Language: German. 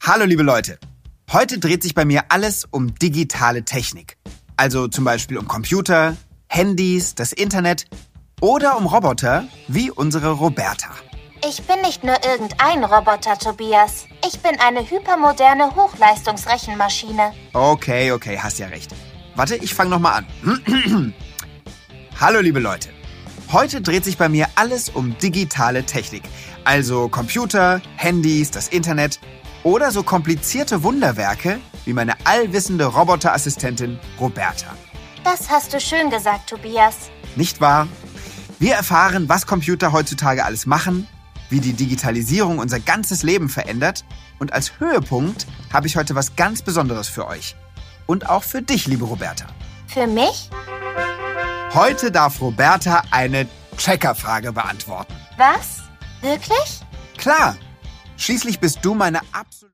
Hallo liebe Leute, heute dreht sich bei mir alles um digitale Technik. Also zum Beispiel um Computer, Handys, das Internet oder um Roboter wie unsere Roberta. Ich bin nicht nur irgendein Roboter, Tobias. Ich bin eine hypermoderne Hochleistungsrechenmaschine. Okay, hast ja recht. Warte, ich fange nochmal an. Hallo liebe Leute, heute dreht sich bei mir alles um digitale Technik. Also Computer, Handys, das Internet oder so komplizierte Wunderwerke wie meine allwissende Roboterassistentin Roberta. Das hast du schön gesagt, Tobias. Nicht wahr? Wir erfahren, was Computer heutzutage alles machen, wie die Digitalisierung unser ganzes Leben verändert und als Höhepunkt habe ich heute was ganz Besonderes für euch. Und auch für dich, liebe Roberta. Für mich? Heute darf Roberta eine Checkerfrage beantworten. Was? Wirklich? Klar, schließlich bist du meine absolute...